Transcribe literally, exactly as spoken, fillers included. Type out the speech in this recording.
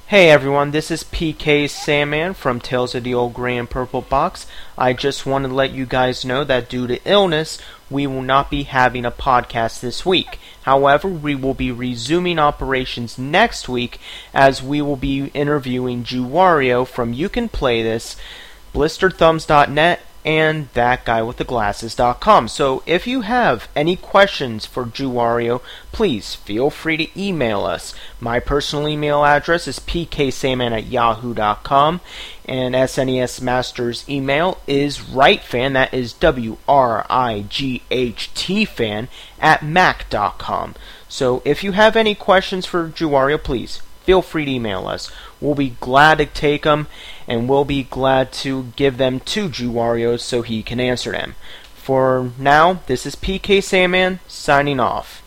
Hey everyone, this is P K Sandman from Tales of the Old Gray and Purple Box. I just wanted to let you guys know that due to illness, we will not be having a podcast this week. However, we will be resuming operations next week as we will be interviewing Juwario from You Can Play This, blistered thumbs dot net, and that guy with the glasses dot com. So if you have any questions for Juwario, please feel free to email us. My personal email address is p k sandman at yahoo dot com, and S N E S Master's email is wrightfan, that is W R I G H T fan, at mac dot com. So if you have any questions for Juwario, please feel free to email us. We'll be glad to take them, and we'll be glad to give them to Juwario so he can answer them. For now, this is P K Sandman, signing off.